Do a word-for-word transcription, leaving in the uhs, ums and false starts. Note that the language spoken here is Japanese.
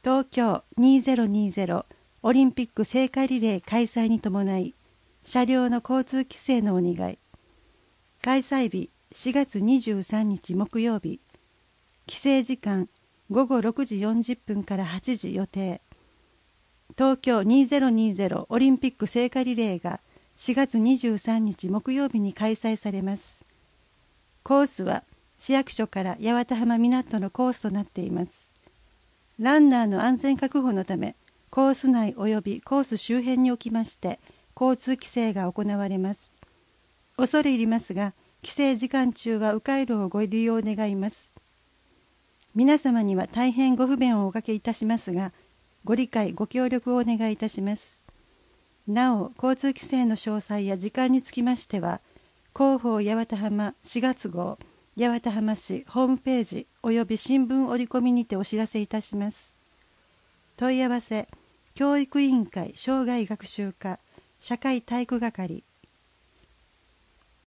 東京にせんにじゅうオリンピック聖火リレー開催に伴い、車両の交通規制のお願い。開催日しがつにじゅうさんにち木曜日。規制時間ごごろくじよんじゅっぷんからはちじ予定。東京にせんにじゅうオリンピック聖火リレーがしがつにじゅうさんにち木曜日に開催されます。コースは市役所から八幡浜港のコースとなっています。ランナーの安全確保のため、コース内及びコース周辺におきまして交通規制が行われます。恐れ入りますが、規制時間中は迂回路をご利用願います。皆様には大変ご不便をおかけいたしますが、ご理解ご協力をお願いいたします。なお、交通規制の詳細や時間につきましては、広報八幡浜しがつ号八幡浜市ホームページおよび新聞折り込みにてお知らせいたします。問い合わせ教育委員会生涯学習課社会体育係